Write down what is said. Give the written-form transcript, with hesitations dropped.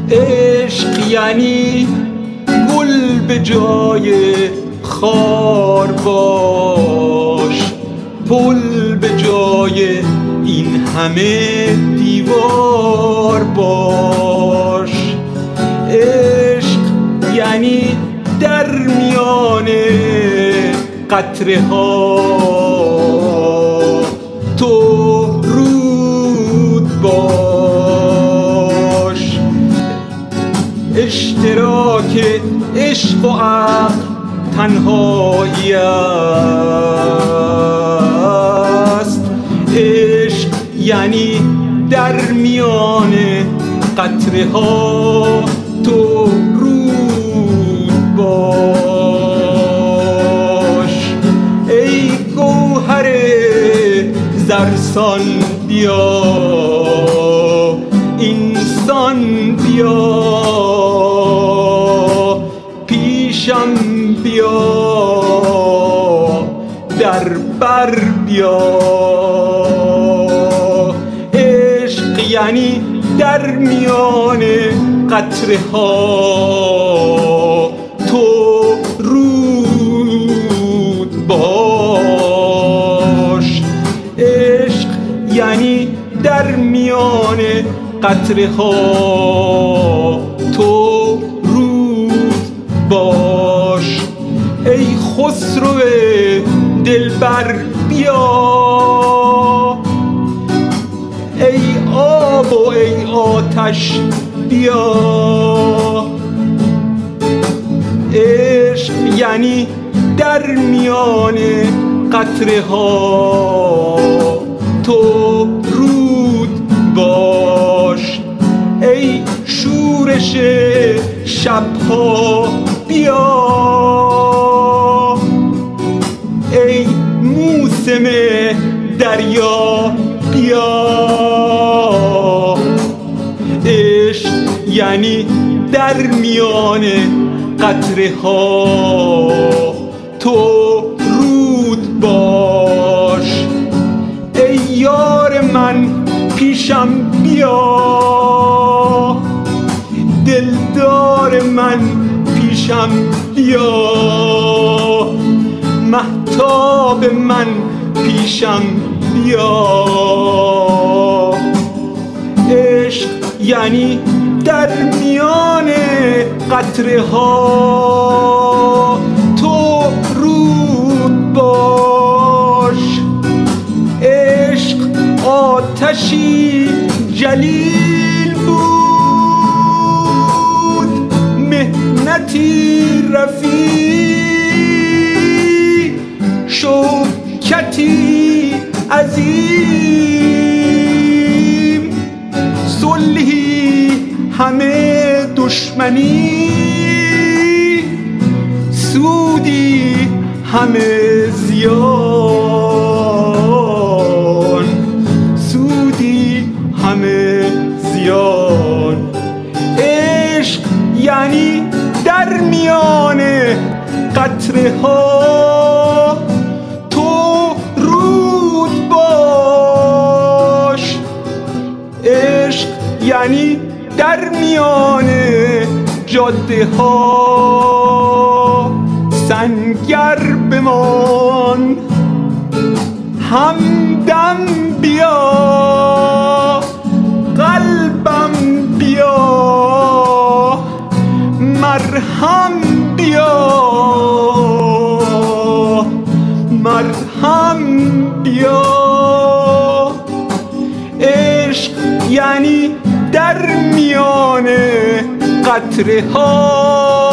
عشق یعنی گل به جای خار باش، پل به جای این همه دیوار باش. عشق یعنی در میان قطره ها تو رود باش. اشتراک عشق و عقل تنهایی است. عشق یعنی در میان قطره ها تو رود باش. ای گوهر زرسان بیا، اینسان بیا، پیشم بیا، در بر بیا. عشق یعنی در میان قطره ها تو رود باش. عشق یعنی در میان قطره ها تو رود باش. ای خسرو دلبر بیا، ای آب و ای آتش بیا. عشق یعنی در میان قطره ها تو رود باش. ای شورش شبها بیا، ای موسم دریا بیا. عشق یعنی در میان قطره ها تو رود باش. ای یار من پیشم بیا، دلدار من پیشم بیا، مهتاب من پیشم بیا. عشق یعنی در میان قطره ها تو رود باش. عشق آتشی جلیل بود، محنتی رفیع، شوکتی عظیم، صلحی همه دشمنی، سودی همه زیان، سودی همه زیان. عشق یعنی در میان قطره ها تو رود باش. عشق یعنی در میان جاده ها سنگر بمان، همدم بیا، قلبم بیا، مرهم بیا، مرهم بیا. عشق یعنی در میان قطره ها